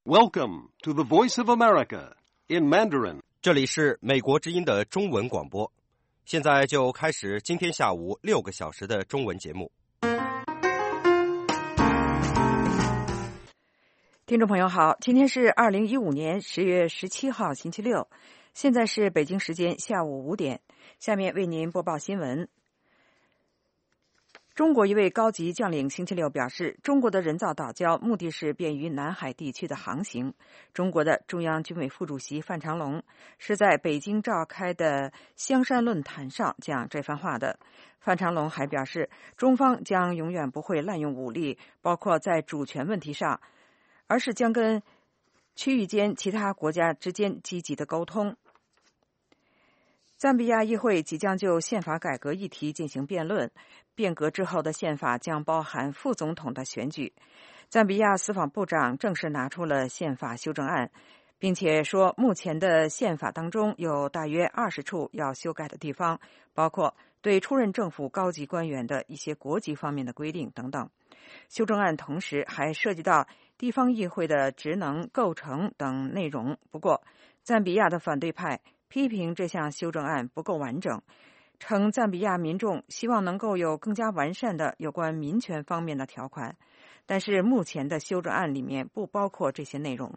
Welcome to the Voice of America in Mandarin. 这里是美国之音的中文广播，现在就开始今天下午6个小时的中文节目。 听众朋友好，今天是2015年10月17号星期六，现在是北京时间下午5点，下面为您播报新闻。中国一位高级将领星期六表示，中国的人造岛礁目的是便于南海地区的航行。中国的中央军委副主席范长龙是在北京召开的香山论坛上讲这番话的。范长龙还表示，中方将永远不会滥用武力，包括在主权问题上，而是将跟区域间其他国家之间积极的沟通。赞比亚议会即将就宪法改革议题进行辩论，变革之后的宪法将包含副总统的选举。赞比亚司法部长正式拿出了宪法修正案，并且说目前的宪法当中有大约20处要修改的地方，包括对出任政府高级官员的一些国籍方面的规定等等。修正案同时还涉及到地方议会的职能构成等内容。不过，赞比亚的反对派批评这项修正案不够完整，称赞比亚民众希望能够有更加完善的有关民权方面的条款，但是目前的修正案里面不包括这些内容。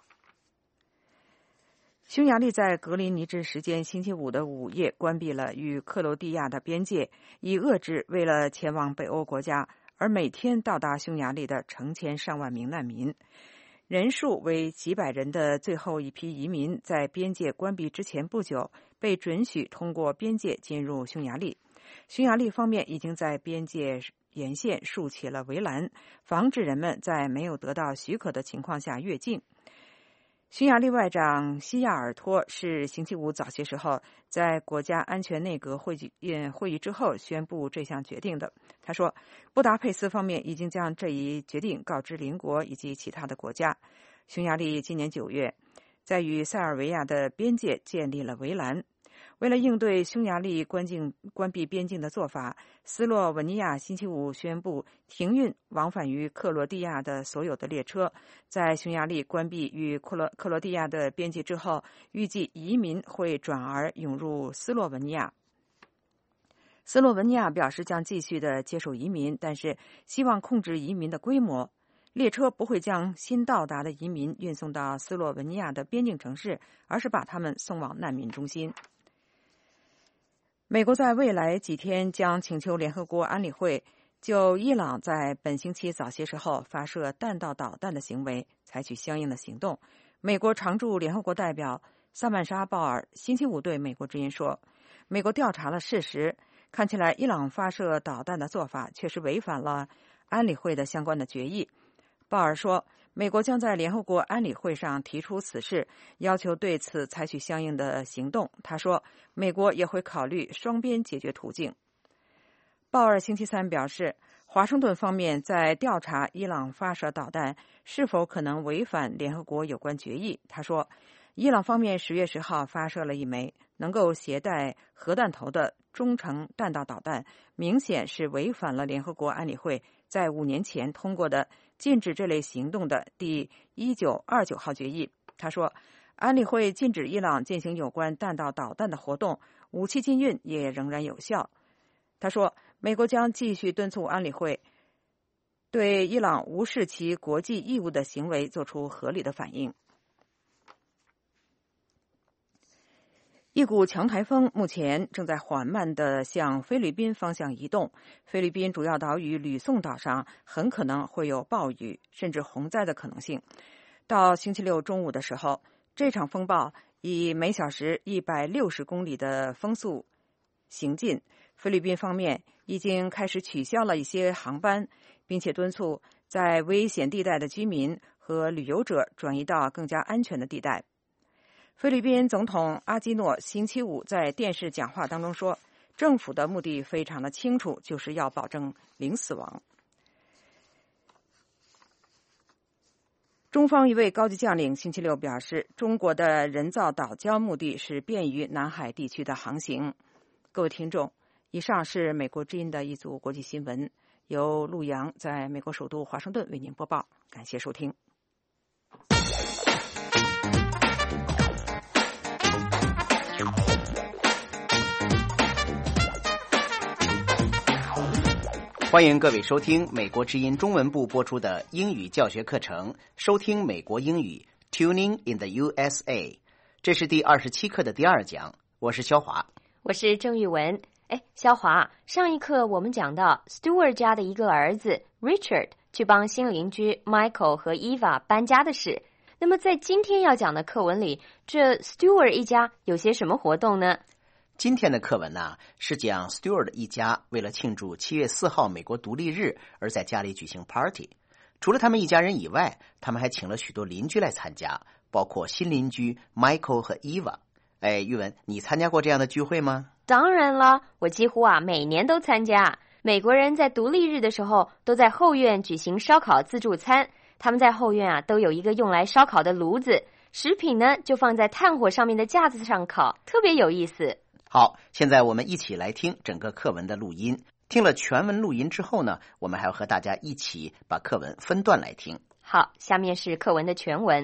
匈牙利在格林尼治时间星期五的午夜关闭了与克罗地亚的边界，以遏制为了前往北欧国家而每天到达匈牙利的成千上万名难民。人数为几百人的最后一批移民在边界关闭之前不久被准许通过边界进入匈牙利。匈牙利方面已经在边界沿线竖起了围栏，防止人们在没有得到许可的情况下越境。匈牙利外长西亚尔托是星期五早些时候在国家安全内阁会议之后宣布这项决定的。他说，布达佩斯方面已经将这一决定告知邻国以及其他的国家。匈牙利今年9月在与塞尔维亚的边界建立了围栏。为了应对匈牙利关闭边境的做法，斯洛文尼亚星期五宣布停运往返于克罗地亚的所有的列车。在匈牙利关闭与克罗地亚的边界之后，预计移民会转而涌入斯洛文尼亚。斯洛文尼亚表示将继续的接受移民，但是希望控制移民的规模。列车不会将新到达的移民运送到斯洛文尼亚的边境城市，而是把他们送往难民中心。美国在未来几天将请求联合国安理会就伊朗在本星期早些时候发射弹道导弹的行为采取相应的行动。美国常驻联合国代表萨曼莎·鲍尔星期五对美国之音说，美国调查了事实，看起来伊朗发射导弹的做法确实违反了安理会的相关的决议。鲍尔说，美国将在联合国安理会上提出此事，要求对此采取相应的行动。他说，美国也会考虑双边解决途径。鲍尔星期三表示，华盛顿方面在调查伊朗发射导弹是否可能违反联合国有关决议。他说，伊朗方面10月10号发射了一枚能够携带核弹头的中程弹道导弹，明显是违反了联合国安理会在5年前通过的禁止这类行动的第1929号决议。他说，安理会禁止伊朗进行有关弹道导弹的活动，武器禁运也仍然有效。他说，美国将继续敦促安理会对伊朗无视其国际义务的行为做出合理的反应。一股强台风目前正在缓慢地向菲律宾方向移动，菲律宾主要岛屿吕宋岛上很可能会有暴雨甚至洪灾的可能性。到星期六中午的时候，这场风暴以每小时160公里的风速行进，菲律宾方面已经开始取消了一些航班，并且敦促在危险地带的居民和旅游者转移到更加安全的地带。菲律宾总统阿基诺星期五在电视讲话当中说，政府的目的非常的清楚，就是要保证零死亡。中方一位高级将领星期六表示，中国的人造岛礁目的是便于南海地区的航行。各位听众，以上是美国之音的一组国际新闻，由陆洋在美国首都华盛顿为您播报，感谢收听。 欢迎各位收听美国之音中文部播出的英语教学课程，收听美国英语 Tuning in the USA。 这是第27课的第2讲，我是肖华。 我是郑玉文。肖华，上一课我们讲到 Stewart 家的一个儿子 Richard 去帮新邻居 Michael 和 Eva 搬家的事。那么在今天要讲的课文里，这 Stewart 一家有些什么活动呢？ 今天的课文呢，是讲 Stewart 一家为了庆祝7月4号美国独立日而在家里举行 party。 除了他们一家人以外，他们还请了许多邻居来参加，包括新邻居 Michael 和 Eva。 玉文，你参加过这样的聚会吗？ 当然了，我几乎每年都参加。美国人在独立日的时候都在后院举行烧烤自助餐，他们在后院都有一个用来烧烤的炉子，食品呢就放在炭火上面的架子上烤，特别有意思。 好，现在我们一起来听整个课文的录音。听了全文录音之后呢，我们还要和大家一起把课文分段来听。 好，下面是课文的全文。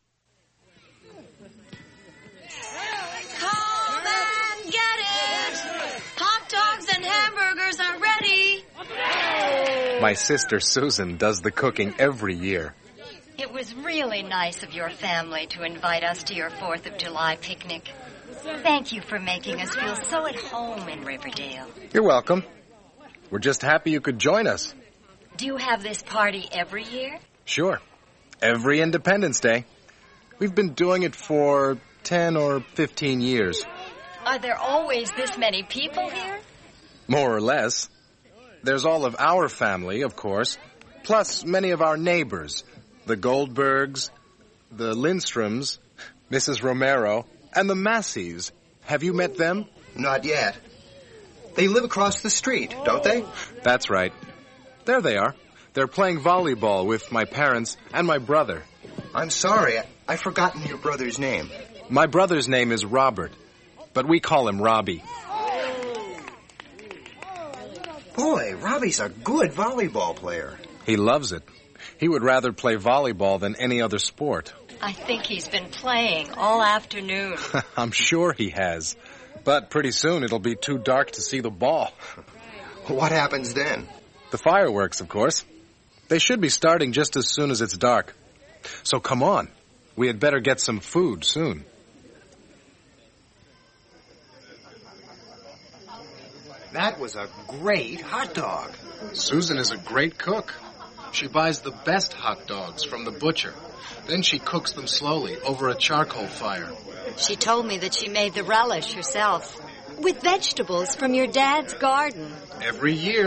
Come and get it! Hot dogs and hamburgers are ready! My sister Susan does the cooking every year. It was really nice of your family to invite us to your 4th of July picnic. Thank you for making us feel so at home in Riverdale. You're welcome. We're just happy you could join us. Do you have this party every year? Sure. Every Independence Day. We've been doing it for 10 or 15 years. Are there always this many people here? More or less. There's all of our family, of course, plus many of our neighbors. The Goldbergs, the Lindstroms, Mrs. Romero, and the Masseys. Have you met them? Not yet. They live across the street, don't they? That's right. There they are. They're playing volleyball with my parents and my brother. I'm sorry, I've forgotten your brother's name. My brother's name is Robert, but we call him Robbie. Boy, Robbie's a good volleyball player. He loves it. He would rather play volleyball than any other sport. I think he's been playing all afternoon. I'm sure he has. But pretty soon it'll be too dark to see the ball. What happens then? The fireworks, of course. They should be starting just as soon as it's dark. So come on. We had better get some food soon. That was a great hot dog. Susan is a great cook. She buys the best hot dogs from the butcher. Then she cooks them slowly over a charcoal fire. She told me that she made the relish herself, with vegetables from your dad's garden. Every year.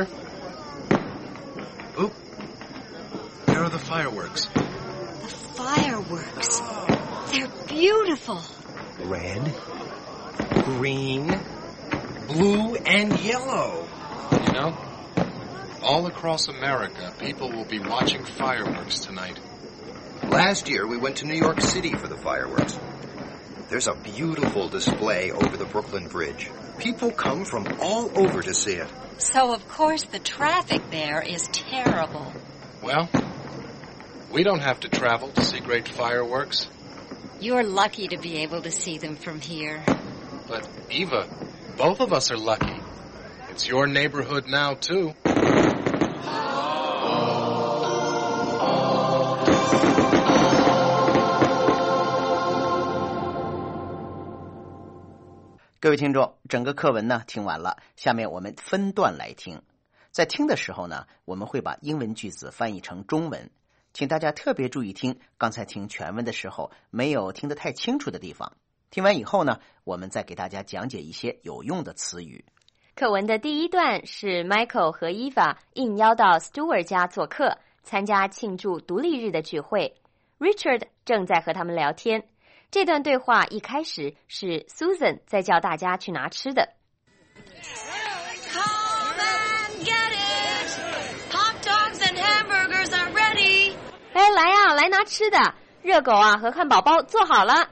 Oop. There are the fireworks. The fireworks. They're beautiful. Red, green, blue, and yellow. You know, all across America, people will be watching fireworks tonight. Last year, we went to New York City for the fireworks. There's a beautiful display over the Brooklyn Bridge. People come from all over to see it. So, of course, the traffic there is terrible. Well, we don't have to travel to see great fireworks. You're lucky to be able to see them from here. But, Eva, both of us are lucky. It's your neighborhood now, too. 各位听众，整个课文呢听完了，下面我们分段来听。在听的时候呢，我们会把英文句子翻译成中文，请大家特别注意听，刚才听全文的时候没有听得太清楚的地方。听完以后呢，我们再给大家讲解一些有用的词语。 课文的第一段是 Michael 和 Eva 应邀到 Stewart 家做客，参加庆祝独立日的聚会。Richard 正在和他们聊天。这段对话一开始是 Susan 在叫大家去拿吃的。 Come and get it! Hot dogs and hamburgers are ready! 来啊，来拿吃的，热狗和汉堡包做好了。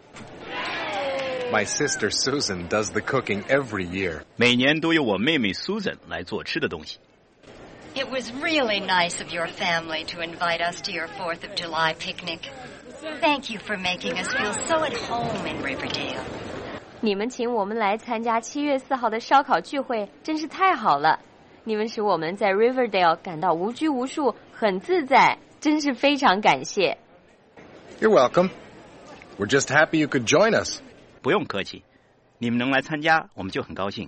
My sister Susan does the cooking every year. 每年都由我妹妹 Susan 来做吃的东西。 It was really nice of your family to invite us to your 4th of July picnic. Thank you for making us feel so at home in Riverdale. 你们请我们来参加7月4号的烧烤聚会，真是太好了。 你们使我们在 Riverdale 感到无拘无束，很自在，真是非常感谢。 You're welcome. We're just happy you could join us. 不用客气，你们能来参加，我们就很高兴。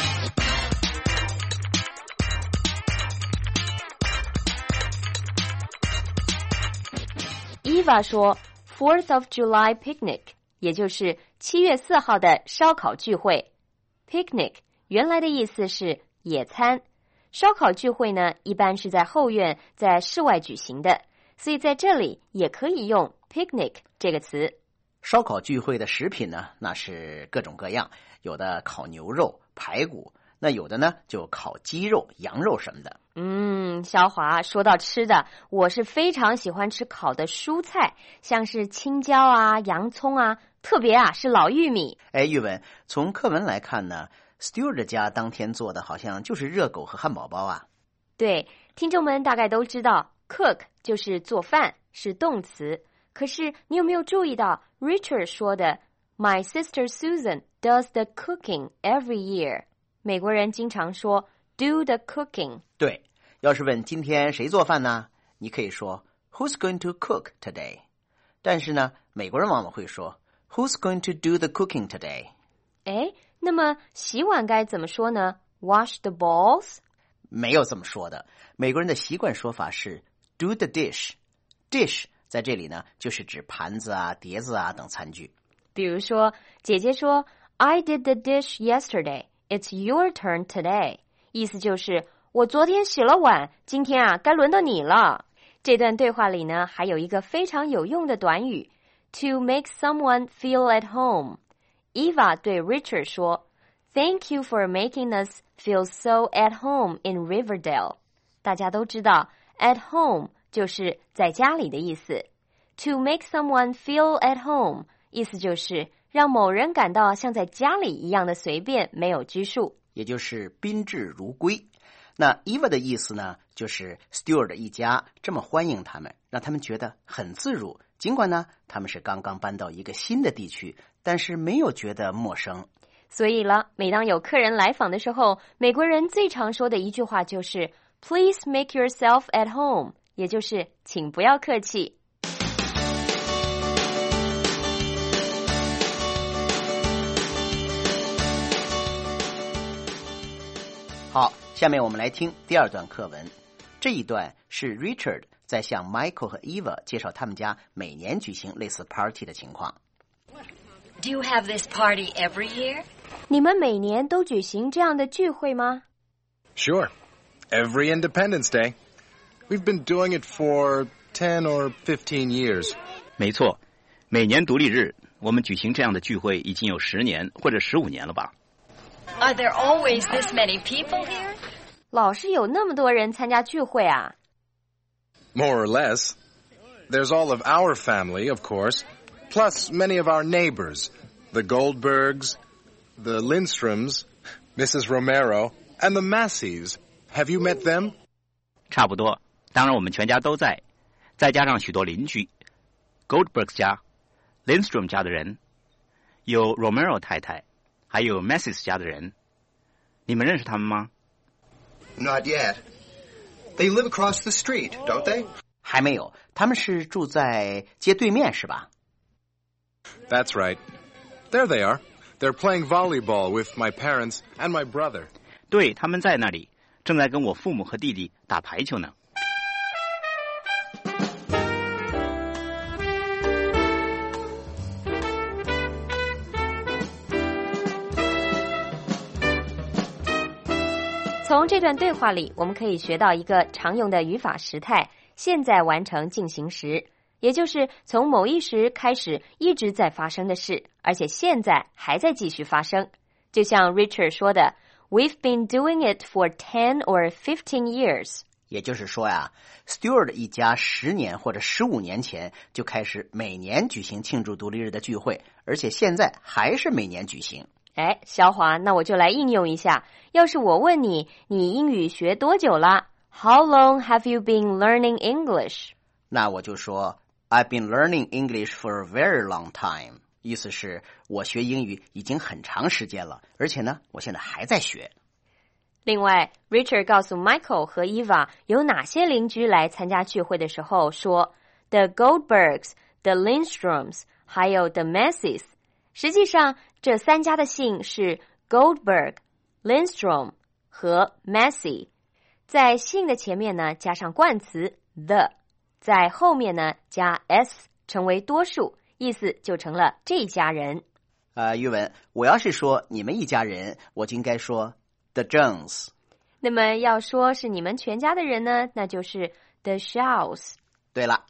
Eva 说 4th of July picnic， 也就是7月4号的烧烤聚会。Picnic 原来的意思是野餐，烧烤聚会呢一般是在后院，在室外举行的，所以在这里也可以用 picnic 这个词。 烧烤聚会的食品呢，那是各种各样，有的烤牛肉、排骨，那有的呢就烤鸡肉、羊肉什么的。 肖华，说到吃的，我是非常喜欢吃烤的蔬菜，像是青椒啊、洋葱啊，特别是老玉米。 玉文，从课文来看呢，Stewart 家当天做的好像就是热狗和汉堡包啊。 对，听众们大概都知道 cook 就是做饭，是动词。可是你有没有注意到 Richard 说的 My sister Susan does the cooking every year。 美国人经常说 do the cooking。 对，要是问今天谁做饭呢，你可以说 Who's going to cook today？ 但是呢，美国人往往会说 Who's going to do the cooking today？ 那么洗碗该怎么说呢？ Wash the bowls？ 没有这么说的，美国人的习惯说法是 do the dish。 在这里呢，就是指盘子啊、碟子啊等餐具。 比如说，姐姐说 I did the dish yesterday, it's your turn today， 意思就是我昨天洗了碗，今天该轮到你了。这段对话里呢，还有一个非常有用的短语 to make someone feel at home。 Eva 对 Richard 说 Thank you for making us feel so at home in Riverdale。 大家都知道 at home就是在家里的意思。 To make someone feel at home 意思就是让某人感到像在家里一样的随便，没有拘束， 也就是宾至如归。那 Eva 的意思呢，就是 Stewart 一家这么欢迎他们，让他们觉得很自如，尽管呢他们是刚刚搬到一个新的地区，但是没有觉得陌生。 所以了，每当有客人来访的时候，美国人最常说的一句话就是 Please make yourself at home， 也就是请不要客气。 好，下面我们来听第二段课文。这一段是 Richard 在向 Michael 和 Eva 介绍他们家每年举行类似 party 的情况。 Do you have this party every year? 你们每年都举行这样的聚会吗？ Sure. Every Independence Day. We've been doing it for 10 or 15 years. 没错，每年独立日，我们举行这样的聚会已经有10年或者15年了吧。 Are there always this many people here? 老是有那么多人参加聚会啊。 More or less. There's all of our family, of course, plus many of our neighbors, the Goldbergs, the Lindstroms, Mrs. Romero, and the Masseys. Have you met them? 差不多，当然我们全家都在，再加上许多邻居 Goldberg 家 Lindstrom 家的人，有 Romero 太太，还有 Masseys 家的人。你们认识他们吗？ Not yet. They live across the street, don't they? 还没有，他们是住在街对面是吧？ That's right. There they are. They're playing volleyball with my parents and my brother. 对，他们在那里，正在跟我父母和弟弟打排球呢。 从这段对话里，我们可以学到一个常用的语法时态，现在完成进行时，也就是从某一时开始一直在发生的事，而且现在还在继续发生。就像 Richard 说的 We've been doing it for 10 or 15 years。 也就是说呀 Stewart 一家10年或者15年前就开始每年举行庆祝独立日的聚会，而且现在还是每年举行。 肖华，那我就来应用一下。要是我问你，你英语学多久了？ How long have you been learning English? 那我就说 I've been learning English for a very long time。 意思是我学英语已经很长时间了，而且呢，我现在还在学。 另外 Richard 告诉 Michael 和 Eva 有哪些邻居来参加聚会的时候说 The Goldbergs, The Lindstroms, 还有 The Masseys。 实际上这3家的姓是 Goldberg, Lindstrom 和 Massey。 在姓的前面呢加上冠词 the， 在后面呢加 s 成为多数，意思就成了这家人。 玉文，我要是说你们一家人，我就应该说 The Jones。 那么要说是你们全家的人呢，那就是 The Shaws。 对了，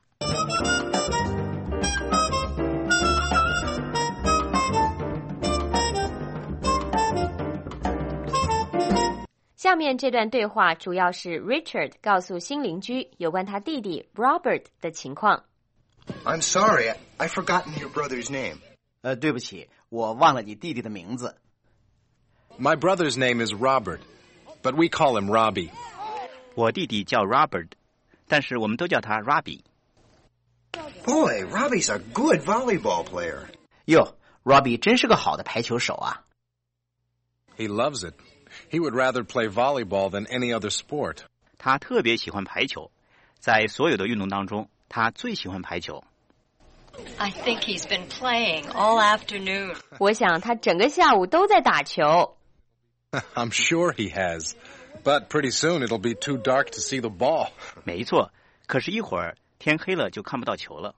下面这段对话主要是 Richard 告诉新邻居有关他弟弟 Robert 的情况。 I'm sorry, I've forgotten your brother's name. 对不起，我忘了你弟弟的名字。 My brother's name is Robert, but we call him Robbie. 我弟弟叫 Robert， 但是我们都叫他 Boy, Robbie's a good volleyball player. 哟 Robbie 真是个好的排球手啊。 He loves it. He would rather play volleyball than any other sport. 他特别喜欢排球，在所有的运动当中，他最喜欢排球。 I think he's been playing all afternoon. 我想他整个下午都在打球。 I'm sure he has. But pretty soon it'll be too dark to see the ball. 没错，可是一会儿天黑了就看不到球了。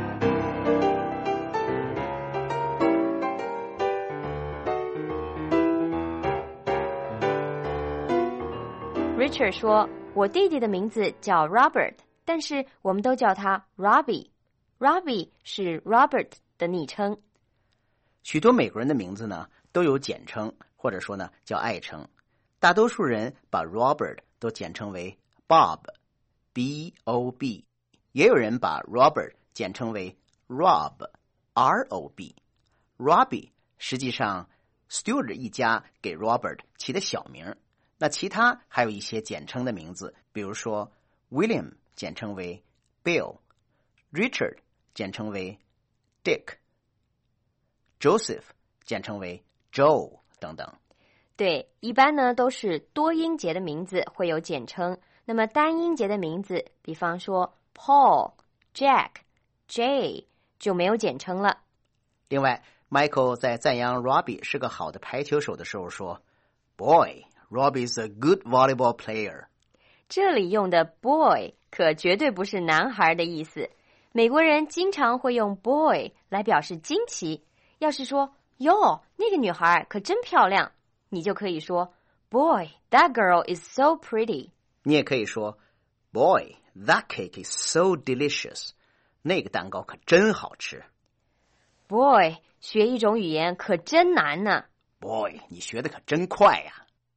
Richard 说，我弟弟的名字叫 Robert， 但是我们都叫他 Robbie。Robbie 是 Robert 的昵称。 许多美国人的名字呢都有简称，或者说呢叫爱称。大多数人把 Robert 都简称为 Bob， B-O-B， 也有人把 Robert 简称为 Rob， R-O-B。 Robbie 实际上 Stewart 一家给 Robert 起的小名。那其他还有一些简称的名字，比如说 William 简称为 Bill， Richard 简称为 Dick， Joseph 简称为 Joe 等等。 对，一般呢都是多音节的名字会有简称，那么单音节的名字，比方说 Paul、Jack、Jay 就没有简称了。 另外 Michael 在赞扬 Robbie 是个好的排球手的时候说 Boy,Robbie's a good volleyball player。 这里用的 boy 可绝对不是男孩的意思，美国人经常会用 boy 来表示惊奇。要是说哟，那个女孩可真漂亮，你就可以说 Boy, that girl is so pretty。 你也可以说 Boy, that cake is so delicious。 那个蛋糕可真好吃。 Boy, 学一种语言可真难呢。 Boy, 你学的可真快呀。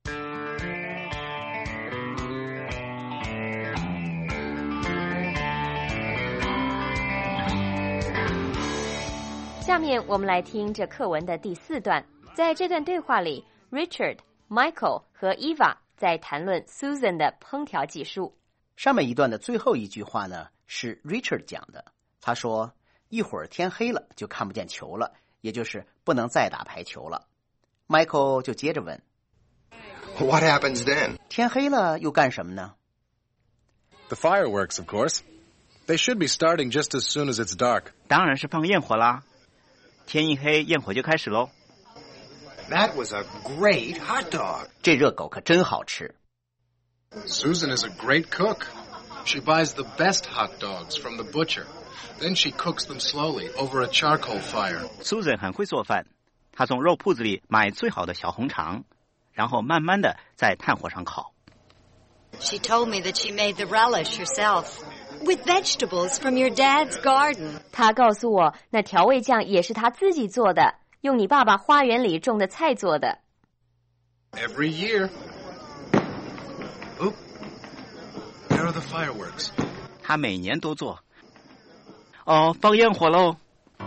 下面我们来听这课文的第4段。在这段对话里 Richard、Michael 和 Eva 在谈论 Susan 的烹调技术。 上面一段的最后一句话呢是 Richard 讲的，他说一会儿天黑了就看不见球了，也就是不能再打排球了。 Michael 就接着问 What happens then? 天黑了又干什么呢？ The fireworks, of course. They should be starting just as soon as it's dark. 当然是放焰火啦，天一黑焰火就开始喽。 That was a great hot dog. 这热狗可真好吃。 Susan is a great cook. She buys the best hot dogs from the butcher. Then she cooks them slowly over a charcoal fire. Susan 很会做饭，她从肉铺子里买最好的小红肠，然后慢慢的在炭火上烤。 She told me that she made the relish herself, with vegetables from your dad's garden. 她告诉我，那调味酱也是她自己做的，用你爸爸花园里种的菜做的。 Every year. Oop. There are the fireworks. 她每年都做。哦，放焰火喽！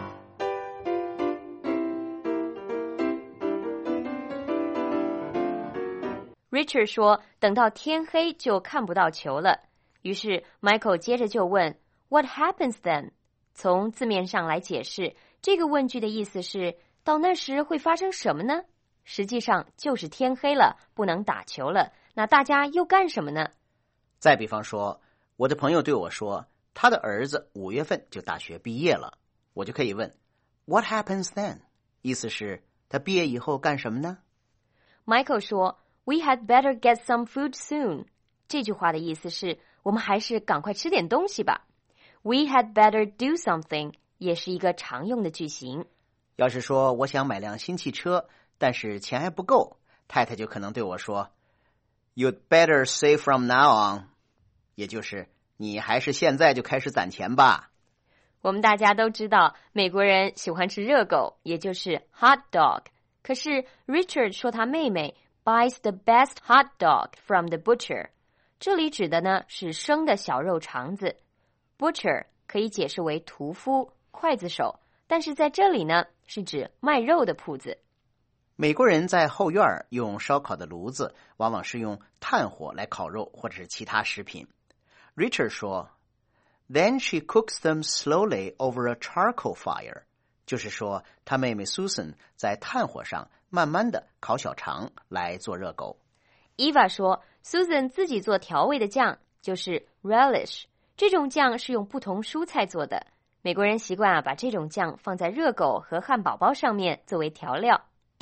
Richard 说等到天黑就看不到球了，于是 Michael 接着就问 What happens then？ 从字面上来解释，这个问句的意思是到那时会发生什么呢？ 实际上就是天黑了，不能打球了。那大家又干什么呢？ 再比方说，我的朋友对我说，他的儿子5月份就大学毕业了，我就可以问 What happens then？ 意思是他毕业以后干什么呢？ Michael 说 We had better get some food soon。 这句话的意思是我们还是赶快吃点东西吧。 We had better do something 也是一个常用的句型。 要是说我想买辆新汽车，但是钱还不够，太太就可能对我说 You'd better save from now on， 也就是你还是现在就开始攒钱吧。 我们大家都知道美国人喜欢吃热狗，也就是 hot dog。 可是 Richard 说他妹妹 buys the best hot dog from the butcher， 这里指的呢是生的小肉肠子。 Butcher 可以解释为屠夫、刽子手，但是在这里呢是指卖肉的铺子。 美国人在后院用烧烤的炉子，往往是用炭火来烤肉或者是其他食品。 Richard 说Then she cooks them slowly over a charcoal fire， 就是说他妹妹 Susan 在炭火上慢慢的烤小肠来做热狗。 Eva 说 Susan 自己做调味的酱，就是 relish， 这种酱是用不同蔬菜做的。美国人习惯把这种酱放在热狗和汉堡包上面作为调料。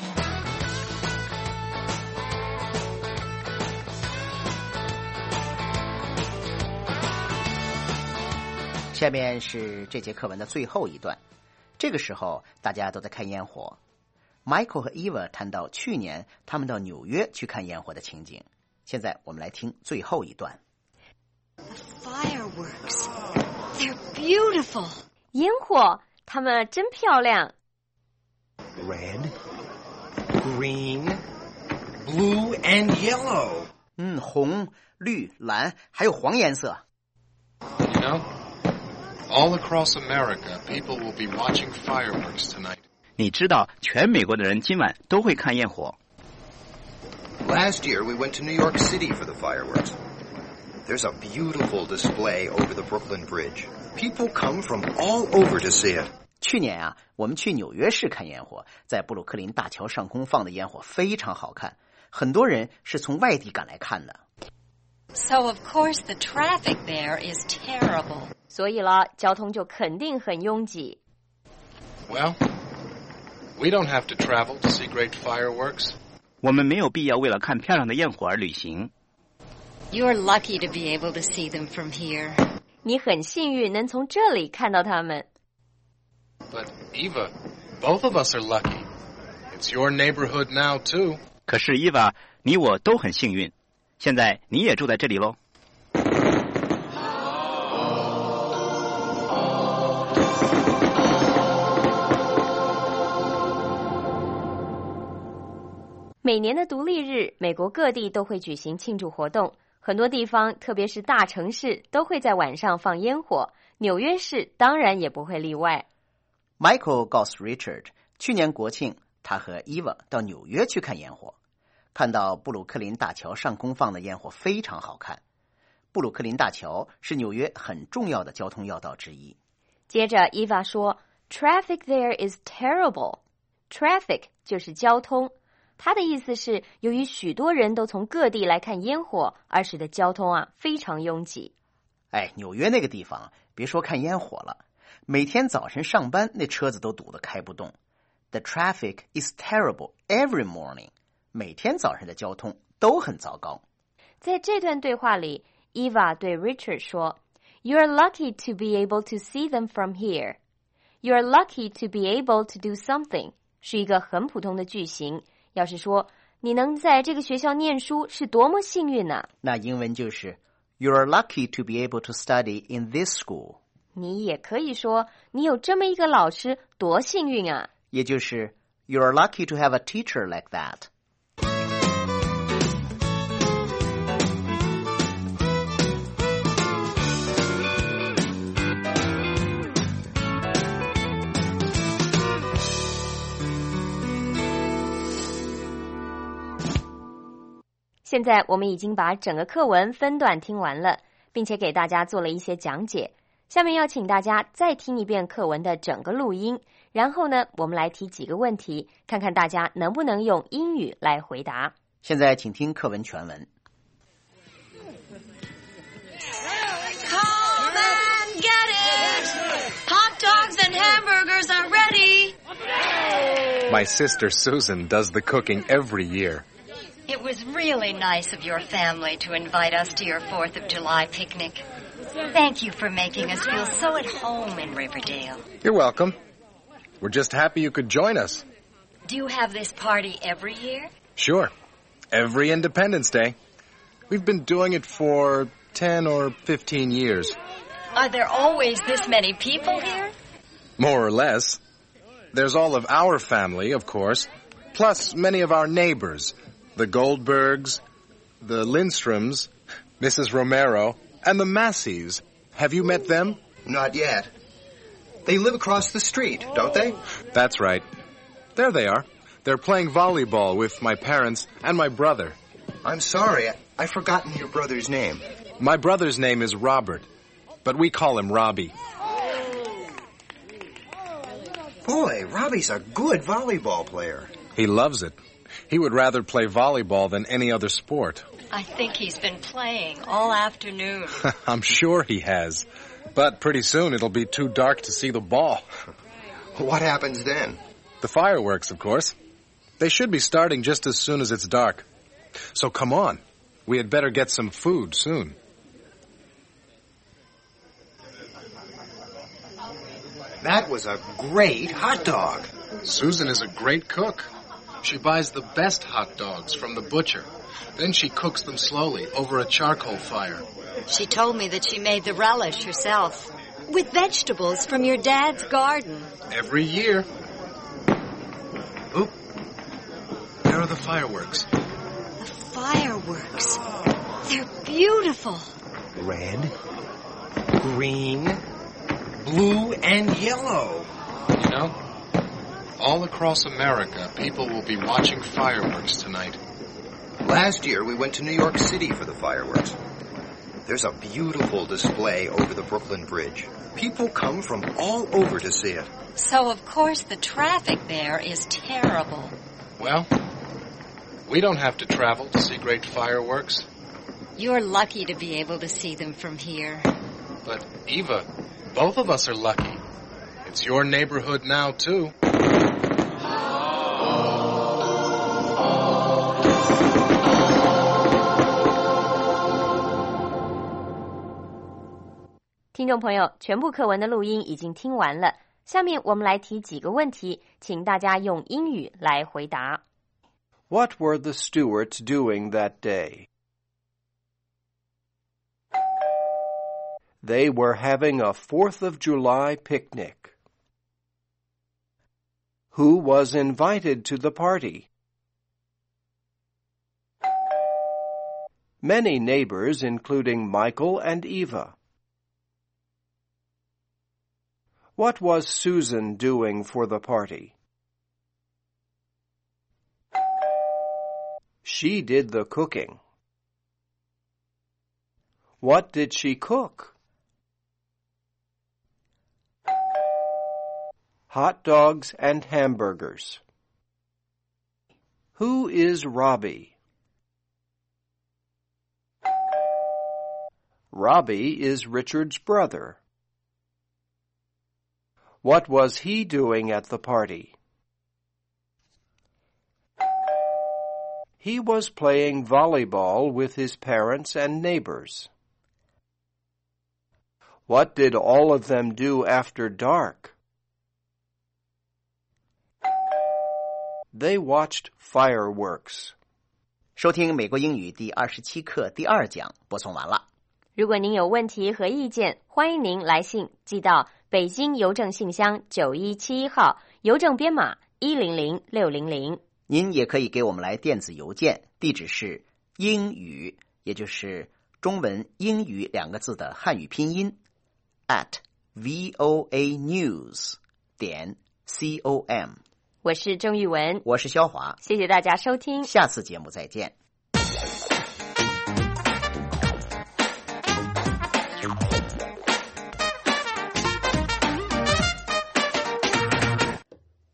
下面是这节课文的最后一段。这个时候大家都在看烟火。 Michael 和 Eva 谈到去年他们到纽约去看烟火的情景。现在我们来听最后一段。 The fireworks, they're beautiful. 烟火，它们真漂亮。 Red, green, blue, and yellow. 红、绿、蓝，还有黄颜色。 You know, all across America, people will be watching fireworks tonight. 你知道全美国的人今晚都会看焰火。 Last year, we went to New York City for the fireworks. There's a beautiful display over the Brooklyn Bridge. People come from all over to see it. 去年我们去纽约市看烟火，在布鲁克林大桥上空放的烟火非常好看，很多人是从外地赶来看的。 So, of course, the traffic there is terrible. 所以了，交通就肯定很拥挤。 Well, we don't have to travel to see great fireworks. 我们没有必要为了看漂亮的焰火而旅行。 You're lucky to be able to see them from here. 你很幸运能从这里看到它们。 But, Eva, both of us are lucky. It's your neighborhood now, too. 可是伊娃，你我都很幸运，现在你也住在这里喽。 每年的独立日，美国各地都会举行庆祝活动，很多地方，特别是大城市，都会在晚上放烟火。纽约市当然也不会例外。 Michael 告诉 Richard， 去年国庆，他和 Eva 到纽约去看烟火，看到布鲁克林大桥上空放的烟火非常好看。布鲁克林大桥是纽约很重要的交通要道之一。 接着 Eva 说 Traffic there is terrible。 Traffic 就是交通，它的意思是由于许多人都从各地来看烟火，而使得交通非常拥挤。 纽约那个地方别说看烟火了，每天早晨上班那车子都堵得开不动。 The traffic is terrible every morning。 每天早上的交通都很糟糕。 在这段对话里， Eva 对 Richard 说 You're lucky to be able to see them from here。 You're lucky to be able to do something 是一个很普通的句型，要是说你能在这个学校念书是多么幸运啊， 那英文就是 You're lucky to be able to study in this school。 你也可以说你有这么一个老师多幸运啊， 也就是 You're lucky to have a teacher like that。 现在我们已经把整个课文分段听完了，并且给大家做了一些讲解。 下面要请大家再听一遍课文的整个录音，然后呢，我们来提几个问题，看看大家能不能用英语来回答。 现在请听课文全文。 Come and get it! Hot dogs and hamburgers are ready! My sister Susan does the cooking every year. It was really nice of your family to invite us to your 4th of July picnic. Thank you for making us feel so at home in Riverdale. You're welcome. We're just happy you could join us. Do you have this party every year? Sure. Every Independence Day. We've been doing it for 10 or 15 years. Are there always this many people here? More or less. There's all of our family, of course, plus many of our neighbors. The Goldbergs, the Lindstroms, Mrs. Romero, and the Masseys. Have you met them? Not yet. They live across the street, don't they? That's right. There they are. They're playing volleyball with my parents and my brother. I'm sorry, I've forgotten your brother's name. My brother's name is Robert, but we call him Robbie. Boy, Robbie's a good volleyball player. He loves it. He would rather play volleyball than any other sport. I think he's been playing all afternoon. I'm sure he has. But pretty soon it'll be too dark to see the ball. What happens then? The fireworks, of course. They should be starting just as soon as it's dark. So come on. We had better get some food soon. That was a great hot dog. Susan is a great cook. She buys the best hot dogs from the butcher. Then she cooks them slowly over a charcoal fire. She told me that she made the relish herself, with vegetables from your dad's garden. Every year. Oop. There are the fireworks. The fireworks. They're beautiful. Red, green, blue, and yellow. You know, all across America, people will be watching fireworks tonight. Last year, we went to New York City for the fireworks. There's a beautiful display over the Brooklyn Bridge. People come from all over to see it. So, of course, the traffic there is terrible. Well, we don't have to travel to see great fireworks. You're lucky to be able to see them from here. But, Eva, both of us are lucky. It's your neighborhood now, too. 听众朋友，全部课文的录音已经听完了，下面我们来提几个问题，请大家用英语来回答。 What were the Stewarts doing that day? They were having a 4th of July picnic. Who was invited to the party? Many neighbors, including Michael and Eva. What was Susan doing for the party? She did the cooking. What did she cook? Hot dogs and hamburgers. Who is Robbie? Robbie is Richard's brother. What was he doing at the party? He was playing volleyball with his parents and neighbors. What did all of them do after dark? They watched fireworks. 收听美国英语第27课第2讲播送完了。 如果您有问题和意见，欢迎您来信寄到北京邮政信箱9171号，邮政编码100600。 您也可以给我们来电子邮件，地址是英语，也就是中文英语2个字的汉语拼音 @voanews.com。 我是郑玉文， 我是肖华， 谢谢大家收听， 下次节目再见。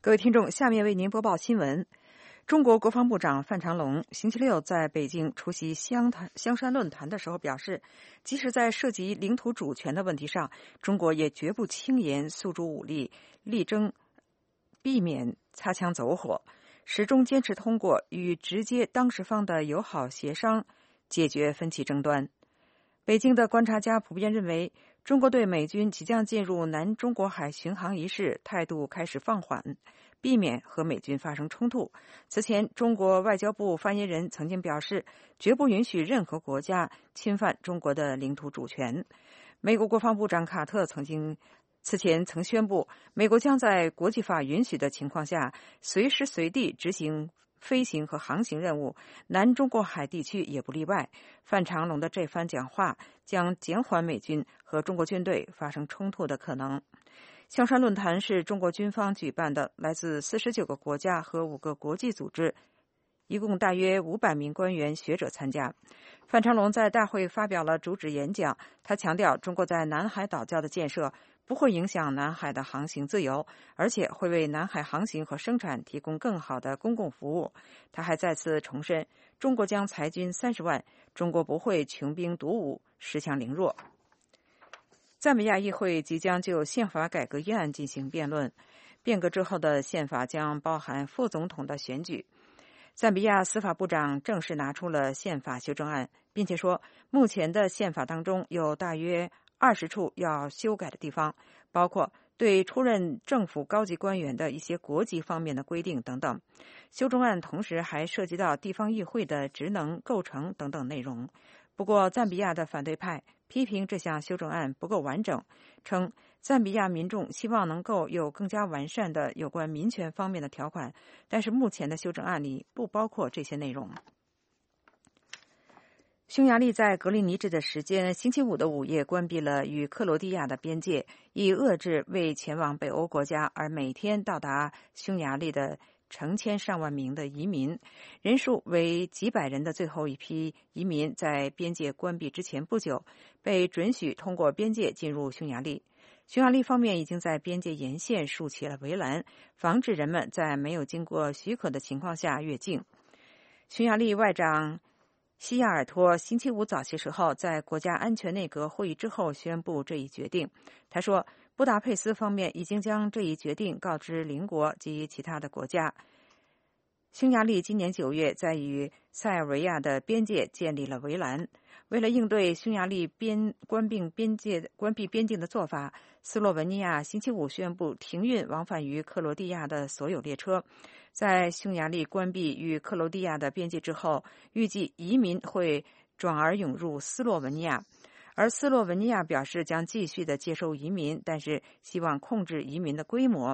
各位听众，下面为您播报新闻。中国国防部长范长龙星期六在北京出席香山论坛的时候表示，即使在涉及领土主权的问题上，中国也绝不轻言诉诸武力，力争避免擦枪走火，始终坚持通过与直接当事方的友好协商解决分歧争端。北京的观察家普遍认为，中国对美军即将进入南中国海巡航一事态度开始放缓，避免和美军发生冲突。此前，中国外交部发言人曾经表示，绝不允许任何国家侵犯中国的领土主权。美国国防部长卡特此前曾宣布，美国将在国际法允许的情况下，随时随地执行飞行和航行任务，南中国海地区也不例外。范长龙的这番讲话将减缓美军和中国军队发生冲突的可能。香山论坛是中国军方举办的，来自49个国家和5个国际组织，一共大约500名官员学者参加。范长龙在大会发表了主旨演讲，他强调中国在南海岛礁的建设不会影响南海的航行自由，而且会为南海航行和生产提供更好的公共服务。他还再次重申，中国将裁军30万，中国不会穷兵黩武、恃强凌弱。赞比亚议会即将就宪法改革议案进行辩论，变革之后的宪法将包含副总统的选举。赞比亚司法部长正式拿出了宪法修正案，并且说，目前的宪法当中有大约20处要修改的地方，包括对出任政府高级官员的一些国籍方面的规定等等。修正案同时还涉及到地方议会的职能、构成等等内容。不过，赞比亚的反对派批评这项修正案不够完整，称赞比亚民众希望能够有更加完善的有关民权方面的条款，但是目前的修正案里不包括这些内容。匈牙利在格林尼治的时间星期五的午夜关闭了与克罗地亚的边界，以遏制为前往北欧国家而每天到达匈牙利的成千上万名的移民，人数为几百人的最后一批移民在边界关闭之前不久被准许通过边界进入匈牙利。匈牙利方面已经在边界沿线竖起了围栏，防止人们在没有经过许可的情况下越境。匈牙利外长西亚尔托星期五早些时候在国家安全内阁会议之后宣布这一决定。他说，布达佩斯方面已经将这一决定告知邻国及其他的国家。匈牙利今年9月在与塞尔维亚的边界建立了围栏。为了应对匈牙利关闭边境的做法，斯洛文尼亚星期五宣布停运往返于克罗地亚的所有列车。在匈牙利关闭与克罗地亚的边界之后，预计移民会转而涌入斯洛文尼亚，而斯洛文尼亚表示将继续的接收移民，但是希望控制移民的规模。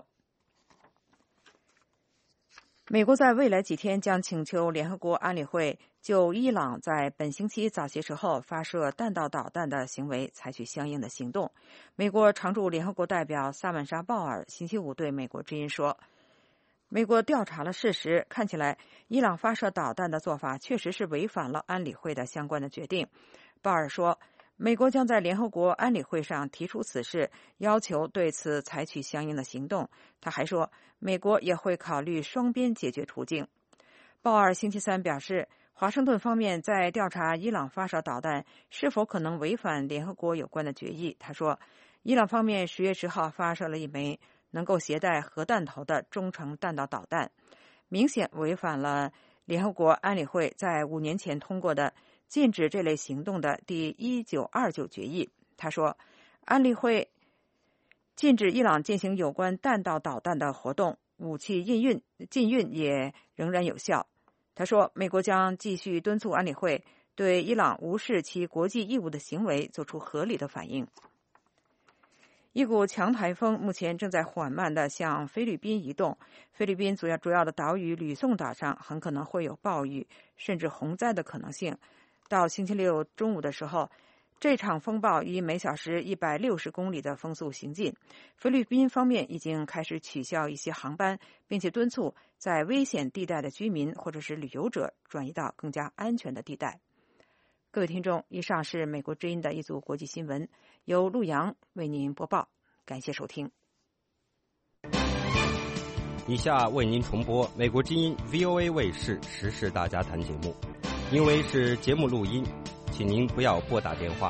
美国在未来几天将请求联合国安理会就伊朗在本星期早些时候发射弹道导弹的行为采取相应的行动。美国常驻联合国代表萨曼莎·鲍尔星期五对美国之音说，美国调查了事实，看起来伊朗发射导弹的做法确实是违反了安理会的相关的决定。鲍尔说，美国将在联合国安理会上提出此事，要求对此采取相应的行动。他还说，美国也会考虑双边解决途径。鲍尔星期三表示，华盛顿方面在调查伊朗发射导弹是否可能违反联合国有关的决议。他说，伊朗方面10月10号发射了一枚能够携带核弹头的中程弹道导弹，明显违反了联合国安理会在5年前通过的禁止这类行动的第1929决议。他说，安理会禁止伊朗进行有关弹道导弹的活动，武器禁运也仍然有效。他说，美国将继续敦促安理会对伊朗无视其国际义务的行为做出合理的反应。一股强台风目前正在缓慢地向菲律宾移动，菲律宾主要的岛屿吕宋岛上很可能会有暴雨甚至洪灾的可能性。到星期六中午的时候，这场风暴以每小时160公里的风速行进，菲律宾方面已经开始取消一些航班，并且敦促在危险地带的居民或者是旅游者转移到更加安全的地带。各位听众，以上是美国之音的一组国际新闻，由陆洋为您播报，感谢收听。 以下为您重播美国之音 VOA 卫视时事大家谈节目，因为是节目录音，请您不要拨打电话。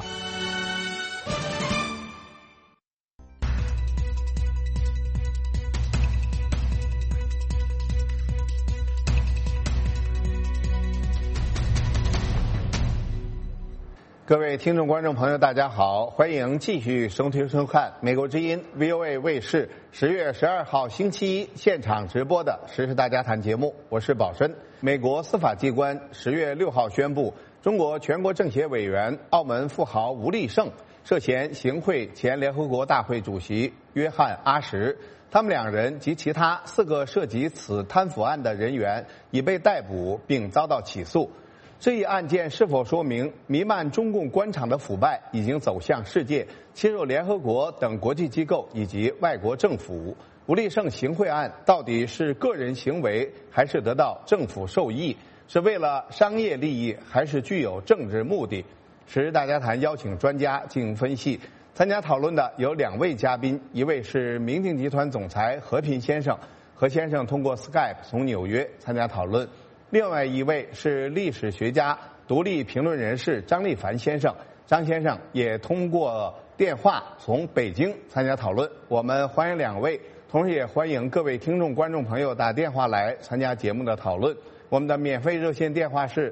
各位听众观众朋友大家好，欢迎继续收听收看美国之音 VOA 卫视10月12号星期一现场直播的时事大家谈节目，我是宝生。美国司法机关10月6号宣布，中国全国政协委员澳门富豪吴立胜涉嫌行贿前联合国大会主席约翰阿什，他们两人及其他4个涉及此贪腐案的人员已被逮捕并遭到起诉。这一案件是否说明弥漫中共官场的腐败已经走向世界，侵入联合国等国际机构以及外国政府？吴立胜行贿案到底是个人行为，还是得到政府受益？是为了商业利益，还是具有政治目的？时事大家谈邀请专家进行分析。参加讨论的有2位嘉宾，一位是明镜集团总裁何平先生，何先生通过 Skype 从纽约参加讨论。另外一位是历史学家、独立评论人士张立凡先生，张先生也通过电话从北京参加讨论。我们欢迎2位，同时也欢迎各位听众观众朋友打电话来参加节目的讨论。我们的免费热线电话是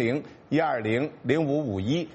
400-120-0551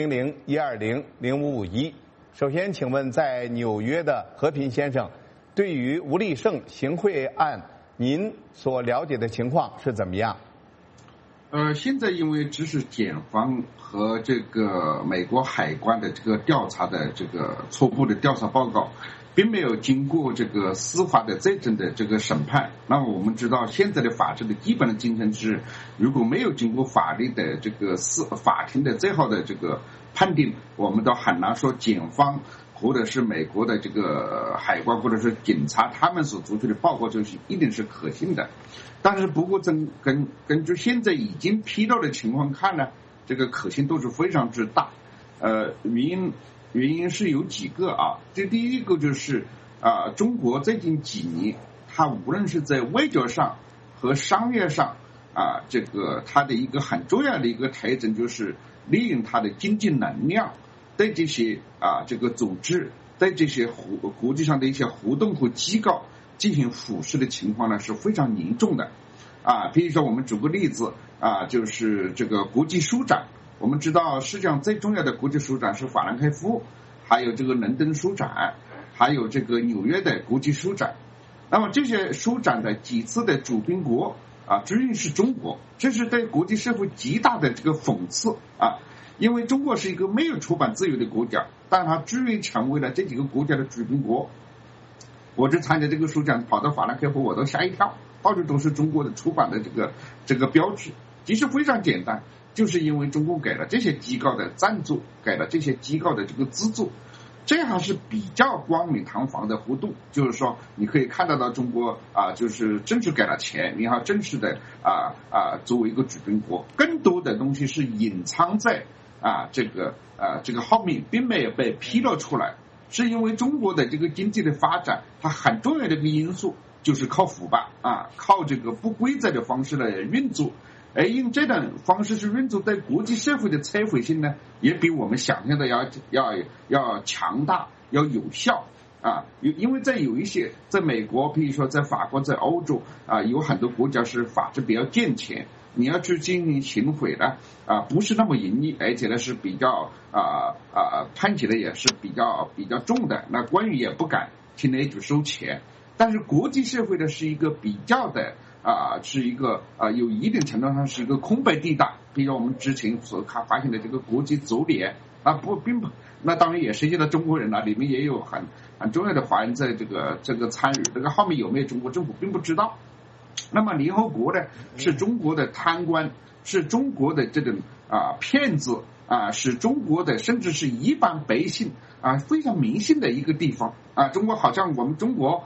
400-120-0551。首先请问在纽约的和平先生，对于吴立胜行贿案您所了解的情况是怎么样？ 现在因为只是检方和这个美国海关的这个调查的这个初步的调查报告，并没有经过这个司法的真正的这个审判。那么我们知道现在的法治的基本的精神是，如果没有经过法律的这个法庭的最后的这个判定，我们都很难说检方或者是美国的这个海关或者是警察他们所做出的报告就是一定是可信的。但是不过根据现在已经披露的情况看呢，这个可信度是非常之大。原因是有几个啊。这第一个就是中国最近几年它无论是在外交上和商业上这个它的一个很重要的一个特征就是利用它的经济能量对这些这个组织，在这些国际上的一些活动和机构进行腐蚀的情况呢是非常严重的。比如说我们举个例子就是这个国际书展。我们知道世界上最重要的国际书展是法兰克福，还有这个伦敦书展，还有这个纽约的国际书展。那么这些书展的几次的主宾国居然是中国，这是对国际社会极大的这个讽刺因为中国是一个没有出版自由的国家，但它居然成为了这几个国家的主宾国。我去参加这个书展，跑到法兰克福我都吓一跳，到处都是中国的出版的这个标志。其实非常简单，就是因为中国给了这些机构的赞助，给了这些机构的这个资助，这样是比较冠冕堂皇的活动。就是说你可以看得到中国就是正式给了钱，然后正式的作为一个主宾国。更多的东西是隐藏在这个后面，并没有被披露出来。是因为中国的这个经济的发展，它很重要的一个因素就是靠腐败靠这个不规则的方式来运作。而用这种方式去运作，对国际社会的摧毁性呢，也比我们想象的要强大，要有效因为有一些在美国，比如说在法国，在欧洲有很多国家是法制比较健全，你要去进行行贿呢不是那么容易，而且呢是比较判起来也是比较重的。那官员也不敢听那句收钱。但是国际社会呢是一个比较的是一个有一定程度上是一个空白地带。比如我们之前所发现的这个国际足联并不，那当然也涉及到中国人里面也有很重要的华人在这个参与，这个后面有没有中国政府并不知道。那么联合国呢是中国的贪官，是中国的这种骗子是中国的甚至是一般百姓非常迷信的一个地方中国好像我们中国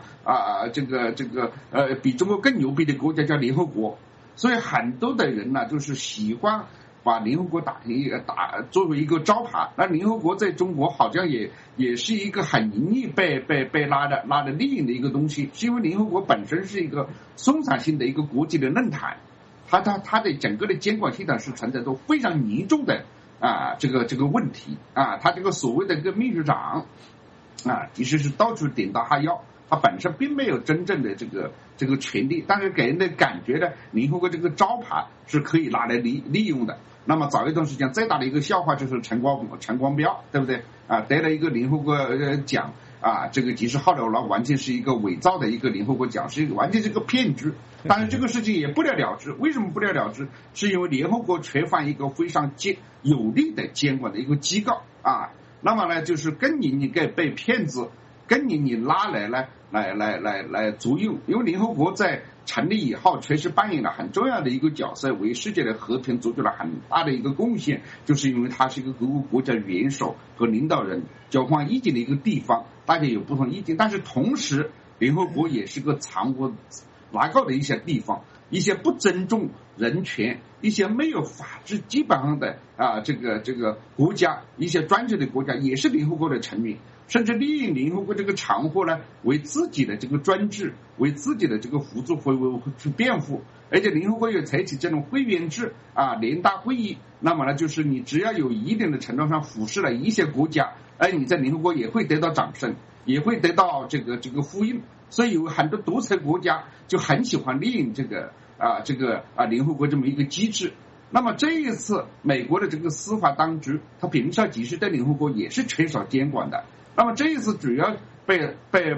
比中国更牛逼的国家叫联合国，所以很多的人呢就是喜欢把联合国作为一个招牌。那联合国在中国好像也是一个很容易被拉的利益的一个东西，是因为联合国本身是一个松散性的一个国际的论坛，它的整个的监管系统是存在着非常严重的这个问题啊，它这个所谓的一个秘书长其实是到处点到哈腰，他本身并没有真正的这个权利，但是给人的感觉呢，联合国这个招牌是可以拿来利用的。那么早一段时间最大的一个笑话就是陈光标，对不对得了一个联合国奖这个其实后来完全是一个伪造的一个联合国奖，完全是个骗局。但是这个事情也不了了之，为什么不了了之？是因为联合国缺乏一个非常有力的监管的一个机构那么呢，就是更容易被骗子更容易拉来作用。因为联合国在成立以后确实扮演了很重要的一个角色，为世界的和平做出了很大的一个贡献，就是因为它是一个各个国家元首和领导人交换意见的一个地方，大家有不同意见，但是同时联合国也是个藏污纳垢的一些地方，一些不尊重人权，一些没有法治基本上的这个国家，一些专制的国家也是联合国的成员，甚至利用联合国这个场合呢，为自己的这个专制，为自己的这个辅助去辩护。而且联合国也采取这种会员制联大会议，那么呢，就是你只要有一定的程度上俯视了一些国家，你在联合国也会得到掌声，也会得到这个呼应。所以有很多独裁国家就很喜欢利用这个联合国这么一个机制。那么这一次美国的这个司法当局，它平常其实对联合国也是缺少监管的。那么这一次主要被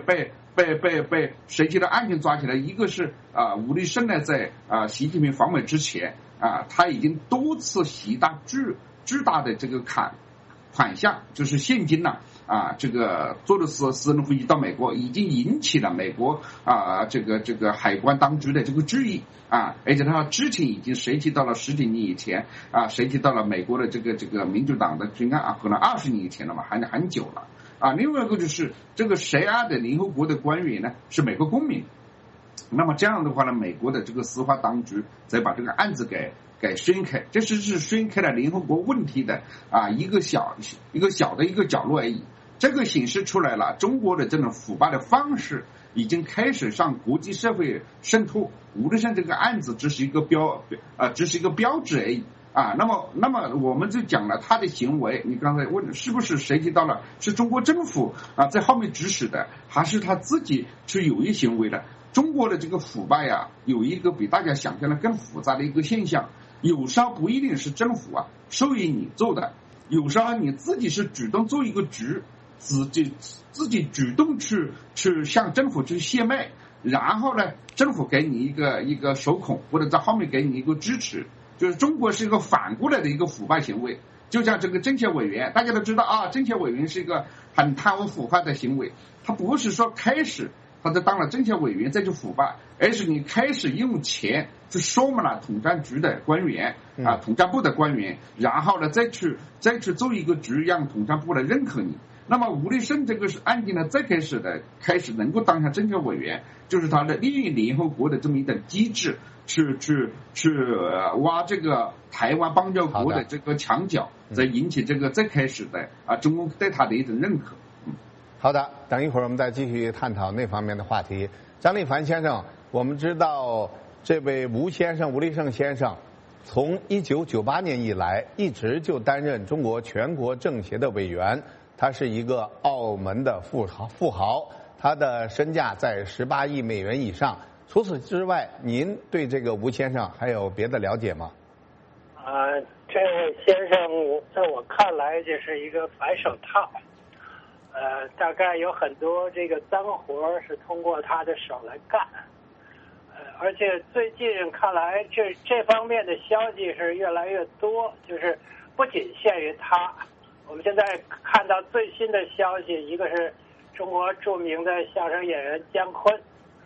涉及的案件抓起来，一个是吴立胜呢，在习近平访美之前他已经多次携带巨大的这个款项，就是现金这个做的私人飞机到美国，已经引起了美国这个海关当局的这个质疑而且他之前已经涉及到了10几年以前涉及到了美国的这个民主党的军案可能20年以前了嘛，很久了另外一个就是这个涉案的联合国的官员呢是美国公民，那么这样的话呢，美国的这个司法当局再把这个案子给宣开，这是宣开了联合国问题的一个小的一个角落而已。这个显示出来了，中国的这种腐败的方式已经开始向国际社会渗透。吴立胜这个案子只是一个标志而已那么我们就讲了他的行为，你刚才问是不是涉及到了是中国政府在后面指使的，还是他自己去有意行为的？中国的这个腐败有一个比大家想象的更复杂的一个现象，有时候不一定是政府授予你做的，有时候你自己是主动做一个局，自己主动去向政府去献媚，然后呢，政府给你一个手孔，或者在后面给你一个支持，就是中国是一个反过来的一个腐败行为。就像这个政协委员，大家都知道政协委员是一个很贪污腐败的行为，他不是说开始他就当了政协委员再去腐败，而是你开始用钱去收买了统战局的官员统战部的官员，然后呢再去做一个局，让统战部来认可你。那么吴立胜这个是案件呢，最开始能够当上政协委员，就是他的利用联合国的这么一种机制去挖这个台湾邦交国的这个墙角，再引起这个最开始的中共对他的一种认可。 好的，等一会儿我们再继续探讨那方面的话题。张立凡先生，我们知道这位吴立胜先生从1998年以来一直就担任中国全国政协的委员，他是一个澳门的富豪，他的身价在18亿美元以上。除此之外，您对这个吴先生还有别的了解吗？ 这位先生在我看来就是一个白手套，大概有很多这个脏活是通过他的手来干，而且最近看来这方面的消息是越来越多，就是不仅限于他。我们现在看到最新的消息，一个是中国著名的相声演员姜昆，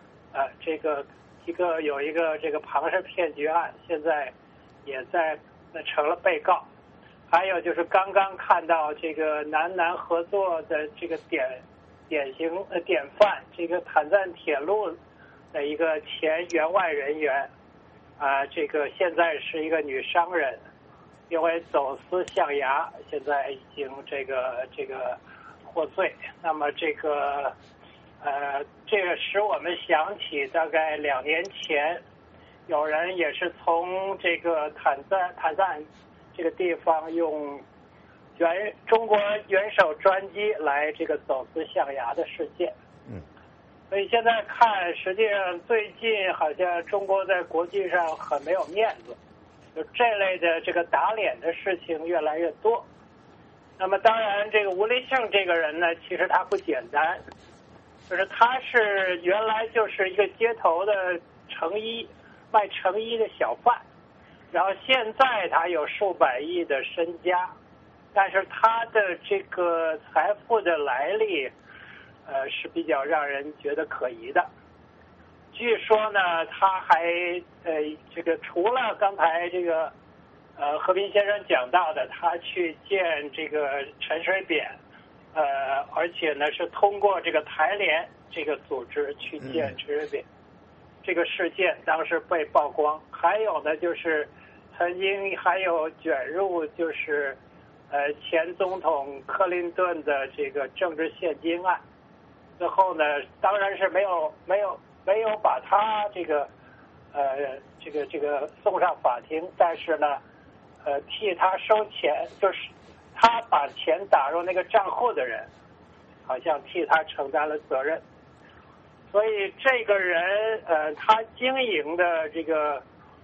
有一个这个庞氏骗局案，现在也成了被告。还有就是刚刚看到这个南南合作的这个典范，这个坦赞铁路的一个前员外人员这个现在是一个女商人因为走私象牙，现在已经这个获罪。那么这个使我们想起大概2年前，有人也是从这个坦赞这个地方用中国元首专机来这个走私象牙的事件。所以现在看，实际上最近好像中国在国际上很没有面子，就这类的这个打脸的事情越来越多。那么当然，这个吴立胜这个人呢，其实他不简单，就是他是原来就是一个街头的卖成衣的小贩，然后现在他有数百亿的身家，但是他的这个财富的来历，是比较让人觉得可疑的。据说呢，他还这个除了刚才这个和平先生讲到的，他去见这个陈水扁，而且呢是通过这个台联这个组织去见陈水扁，这个事件当时被曝光。还有呢，就是曾经还有卷入就是前总统克林顿的这个政治现金案，最后呢，当然是没有把他这个送上法庭，但是呢，替他收钱，就是他把钱打入那个账户的人，好像替他承担了责任。所以这个人他经营的这个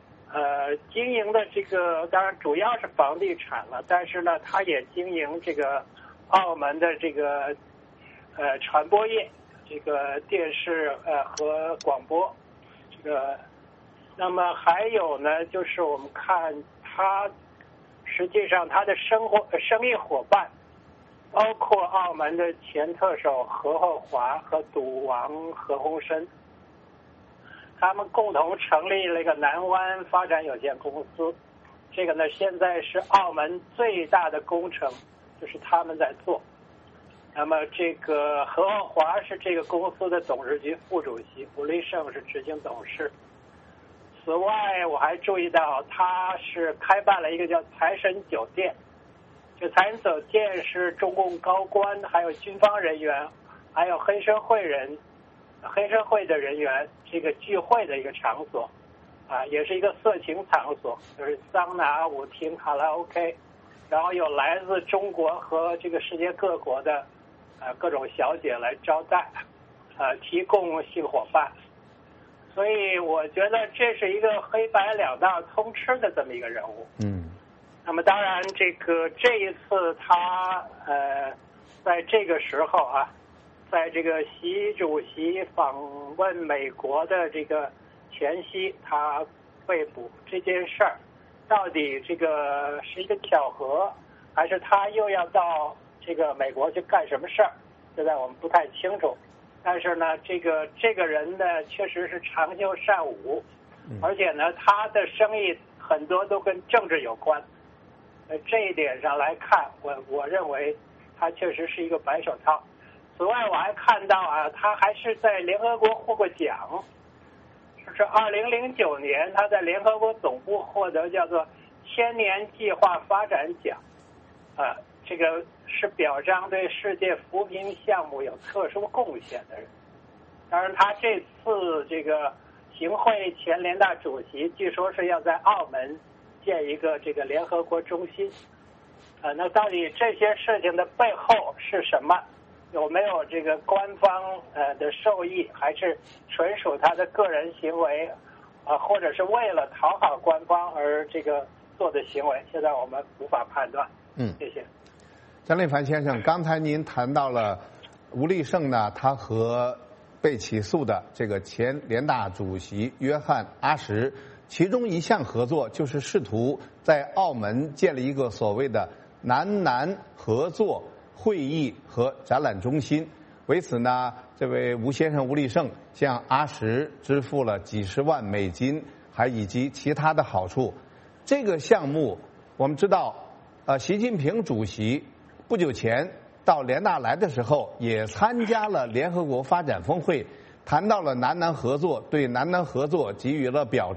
当然主要是房地产了，但是呢，他也经营这个澳门的这个传播业，这个电视和广播，这个，那么还有呢，就是我们看他实际上他的生意伙伴，包括澳门的前特首何厚华和赌王何鸿燊，他们共同成立了一个南湾发展有限公司。这个呢，现在是澳门最大的工程，就是他们在做。那么这个何厚华是这个公司的董事局副主席，吴立胜是执行董事。此外，我还注意到他是开办了一个叫财神酒店，这财神酒店是中共高官、还有军方人员、还有黑社会的人员这个聚会的一个场所，也是一个色情场所，就是桑拿、舞厅、卡拉 OK， 然后有来自中国和这个世界各国的各种小姐来招待，提供性伙伴。所以我觉得这是一个黑白两道通吃的这么一个人物。那么当然这一次他在这个时候在这个习主席访问美国的这个前夕，他被捕这件事儿，到底这个是一个巧合，还是他又要到这个美国去干什么事儿？现在我们不太清楚。但是呢，这个人呢，确实是长袖善舞，而且呢，他的生意很多都跟政治有关。这一点上来看，我认为他确实是一个白手套。此外，我还看到他还是在联合国获过奖，就是2009年他在联合国总部获得叫做千年计划发展奖，这个是表彰对世界扶贫项目有特殊贡献的人。当然，他这次这个行会前联大主席，据说是要在澳门建一个这个联合国中心。那到底这些事情的背后是什么？有没有这个官方的授意，还是纯属他的个人行为或者是为了讨好官方而这个做的行为？现在我们无法判断。谢谢。 张立凡先生，刚才您谈到了吴立胜呢，他和被起诉的这个前联大主席约翰阿什，其中一项合作就是试图在澳门建立一个所谓的南合作会议和展览中心。为此呢，这位吴先生吴立胜向阿什支付了几十万美金，还以及其他的好处。这个项目我们知道，习近平主席不久前到联大来的时候，也参加了联合国发展峰会，谈到了南合作，对南合作给予了表彰。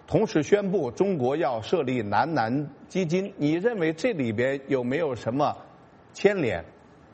同时宣布中国要设立南南基金，你认为这里边有没有什么牵连？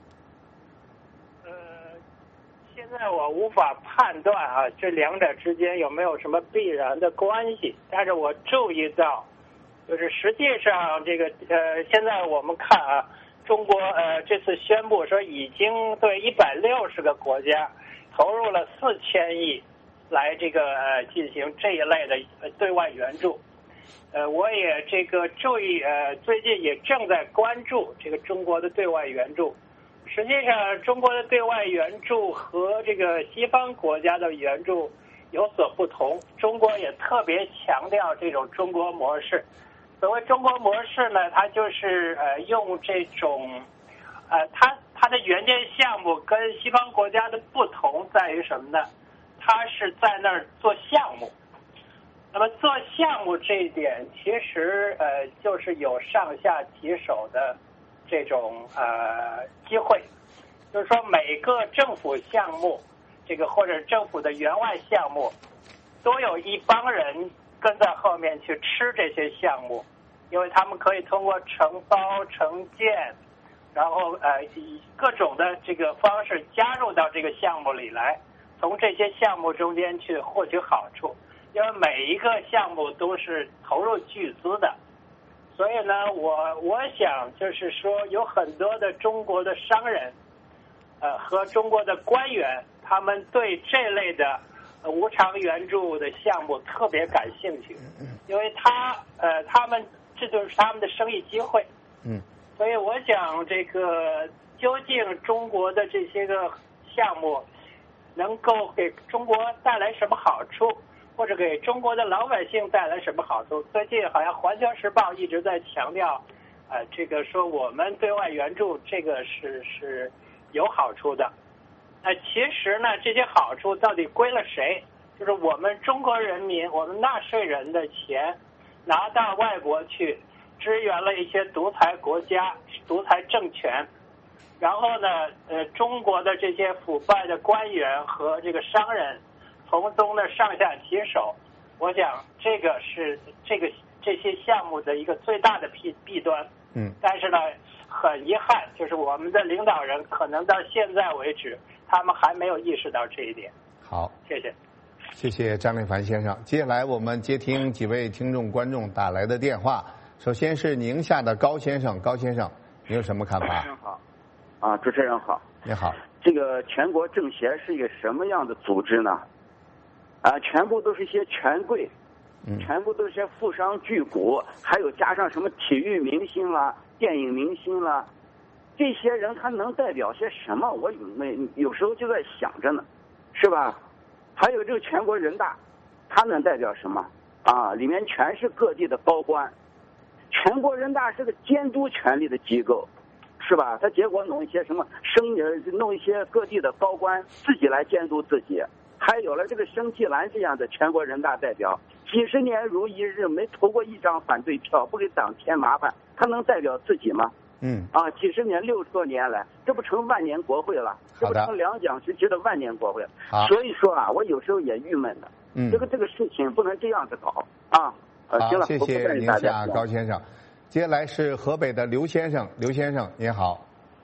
现在我无法判断啊，这两者之间有没有什么必然的关系。但是我注意到，就是实际上这个现在我们看啊，中国这次宣布说已经对160个国家投入了4000亿来这个进行这一类的对外援助。我也这个注意最近也正在关注这个中国的对外援助。实际上，中国的对外援助和这个西方国家的援助有所不同。中国也特别强调这种中国模式。所谓中国模式呢，它就是用这种它的援建项目跟西方国家的不同在于什么呢？它是在那儿做项目。那么做项目这一点，其实就是有上下其手的这种机会，就是说每个政府项目，这个或者政府的援外项目，都有一帮人跟在后面去吃这些项目，因为他们可以通过承包、承建，然后以各种的这个方式加入到这个项目里来，从这些项目中间去获取好处，因为每一个项目都是投入巨资的。所以呢，我想就是说，有很多的中国的商人，和中国的官员，他们对这类的无偿援助的项目特别感兴趣，因为他们这就是他们的生意机会。所以我想，这个究竟中国的这些个项目能够给中国带来什么好处？或者给中国的老百姓带来什么好处？最近好像《环球时报》一直在强调，这个说我们对外援助这个是有好处的。其实呢，这些好处到底归了谁？就是我们中国人民，我们纳税人的钱拿到外国去，支援了一些独裁国家、独裁政权，然后呢，中国的这些腐败的官员和这个商人从中的上下其手，我想这个是这些项目的一个最大的弊端。但是呢，很遗憾，就是我们的领导人可能到现在为止，他们还没有意识到这一点。 好， 谢谢。 谢谢张立凡先生。接下来我们接听几位听众观众打来的电话。首先是宁夏的高先生，高先生，你有什么看法？ 主持人好，主持人好， 你好。 这个全国政协是一个什么样的组织呢？全部都是一些权贵，全部都是些富商巨贾，还有加上什么体育明星啦、电影明星啦，这些人他能代表些什么？我有时候就在想着呢，是吧？还有这个全国人大，他能代表什么？里面全是各地的高官。全国人大是个监督权力的机构，是吧？他结果弄一些什么弄一些各地的高官自己来监督自己。还有了这个申纪兰这样的全国人大代表，几十年如一日，没投过一张反对票，不给党添麻烦，他能代表自己吗？几十年60多年来，这不成万年国会了，这不成两蒋时期的万年国会了。所以说我有时候也郁闷的，这个事情不能这样子搞啊。 好，谢谢宁夏高先生。接下来是河北的刘先生，刘先生你好。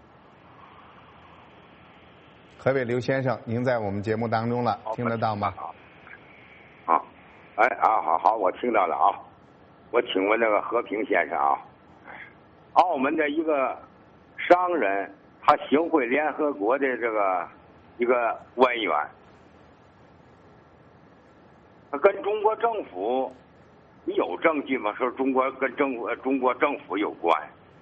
河北刘先生，您在我们节目当中了，听得到吗？ 好，好，我听到了啊。我请问那个和平先生啊，澳门的一个商人，他行贿联合国的这个一个官员，他跟中国政府，你有证据吗？说中国跟中国政府有关？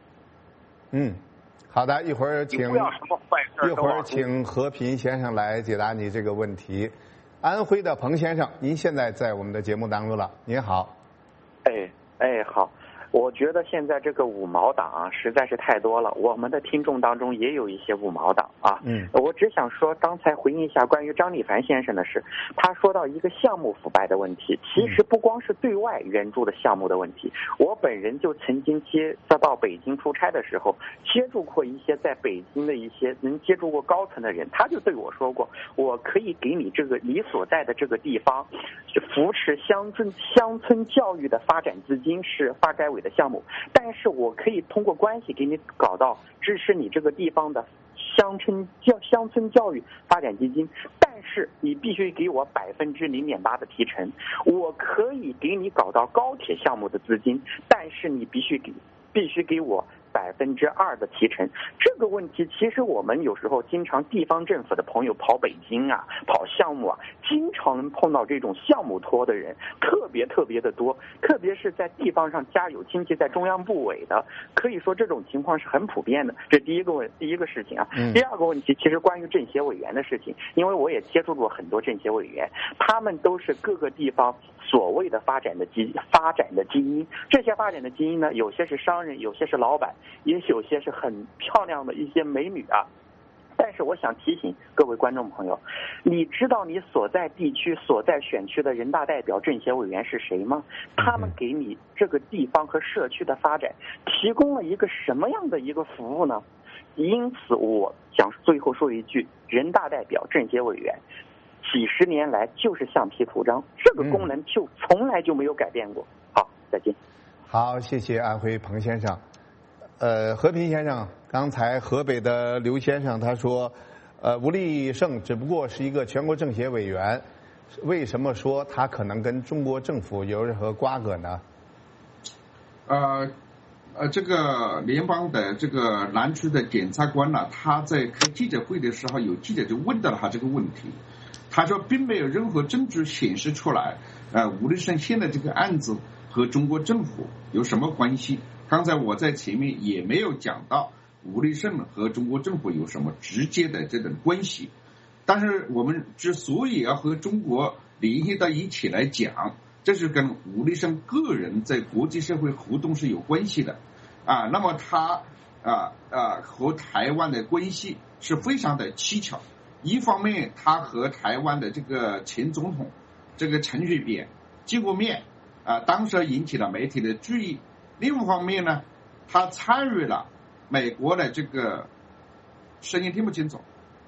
好的，一会儿请和平先生来解答你这个问题。安徽的彭先生，您现在在我们的节目当中了，您好。 好。我觉得现在这个五毛党实在是太多了，我们的听众当中也有一些五毛党啊。我只想说，刚才回应一下关于张立凡先生的事，他说到一个项目腐败的问题，其实不光是对外援助的项目的问题，我本人就曾经到北京出差的时候，接触过一些在北京的一些能接触过高层的人，他就对我说过，我可以给你这个你所在的这个地方扶持乡村教育的发展资金是发改委的项目，但是我可以通过关系给你搞到支持你这个地方的乡村教育发展基金，但是你必须给我0.8%的提成。我可以给你搞到高铁项目的资金，但是你必须给我2%的提成。这个问题其实我们有时候经常地方政府的朋友跑北京啊，跑项目啊，经常能碰到这种项目托的人特别的多，特别是在地方上家有亲戚在中央部委的，可以说这种情况是很普遍的。这第一个事情啊。第二个问题其实关于政协委员的事情，因为我也接触过很多政协委员，他们都是各个地方所谓的发展的基因。这些发展的基因呢，有些是商人，有些是老板，也有些是很漂亮的一些美女啊。但是我想提醒各位观众朋友，你知道你所在地区所在选区的人大代表政协委员是谁吗？他们给你这个地方和社区的发展提供了一个什么样的一个服务呢？因此我想最后说一句，人大代表政协委员几十年来就是橡皮图章，这个功能就从来就没有改变过。好，再见。 好，谢谢安徽彭先生。和平先生，刚才河北的刘先生他说，吴立胜只不过是一个全国政协委员，为什么说他可能跟中国政府有任何瓜葛呢？ 这个联邦的这个南区的检察官呢，他在开记者会的时候，有记者就问到了他这个问题，他说并没有任何证据显示出来，吴立胜现在这个案子和中国政府有什么关系。刚才我在前面也没有讲到吴立胜和中国政府有什么直接的这种关系，但是我们之所以要和中国联系到一起来讲，这是跟吴立胜个人在国际社会活动是有关系的啊。那么他和台湾的关系是非常的蹊跷，一方面他和台湾的这个前总统这个陈水扁见过面当时引起了媒体的注意。另一方面呢，他参与了美国的这个声音听不清楚。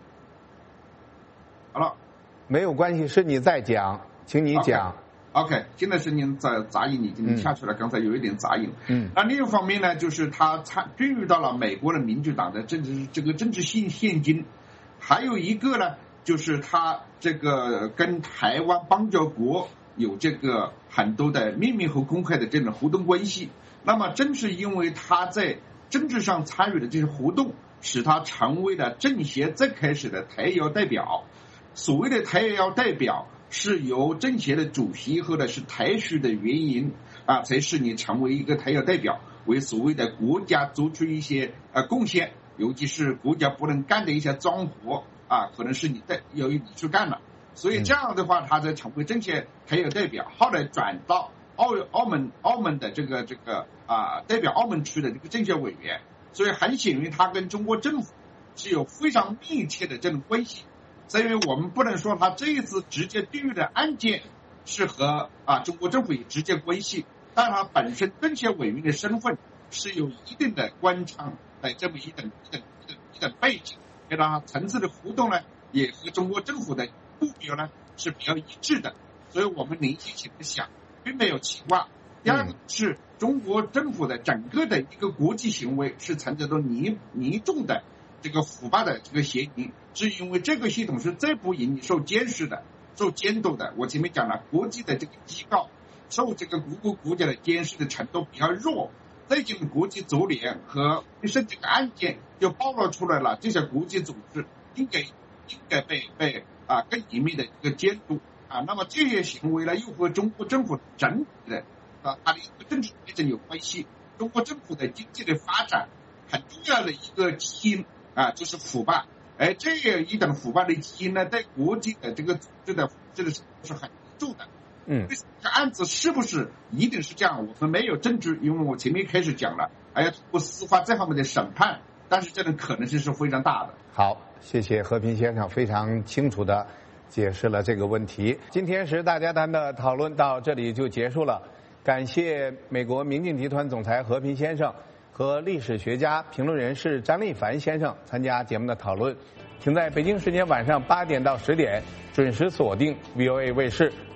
好了， 没有关系，是你在讲，请你讲。 OK， 现在声音杂音已经下去了，刚才有一点杂音。那另一方面呢，就是他参与到了美国的民主党的政治性现金，还有一个呢，就是他这个跟台湾邦交国有这个很多的秘密和公开的这种互动关系。那么正是因为他在政治上参与的这些活动，使他成为了政协最开始的台摇代表。所谓的台摇代表是由政协的主席或者是台属的原因才使你成为一个台摇代表，为所谓的国家做出一些贡献，尤其是国家不能干的一些脏活可能是你去干了，所以这样的话他才成为政协台摇代表，后来转到澳门的这个代表澳门区的这个政协委员，所以很显然他跟中国政府是有非常密切的这种关系。所以我们不能说他这一次直接对于的案件是和中国政府有直接关系，但他本身政协委员的身份是有一定的官场的这么一等背景，跟他层次的互动呢，也和中国政府的目标呢是比较一致的，所以我们联系起来想并没有奇怪。第二个是中国政府的整个的一个国际行为是存在着严重的这个腐败的这个嫌疑，是因为这个系统是最不容易受监视的、受监督的。我前面讲了，国际的这个机构受这个各个国家的监视的程度比较弱，最近国际足联和这个案件就暴露出来了，这些国际组织应该被更严密的一个监督那么这些行为呢，又和中国政府整体的它的一个政治背景有关系。中国政府的经济的发展很重要的一个基因就是腐败，这一等腐败的基因呢，在国际的这个组织的是很严重的。这个案子是不是一定是这样？我们没有证据，因为我前面开始讲了，要通过司法这方面的审判，但是这种可能性是非常大的。 好，谢谢和平先生非常清楚的解释了这个问题。今天是大家谈的讨论到这里就结束了，感谢美国明镜集团总裁和平先生和历史学家、评论人士张立凡先生参加节目的讨论。请在北京时间晚上8点到10点准时锁定 VOA 卫视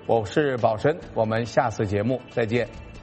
我是宝申，我们下次节目再见。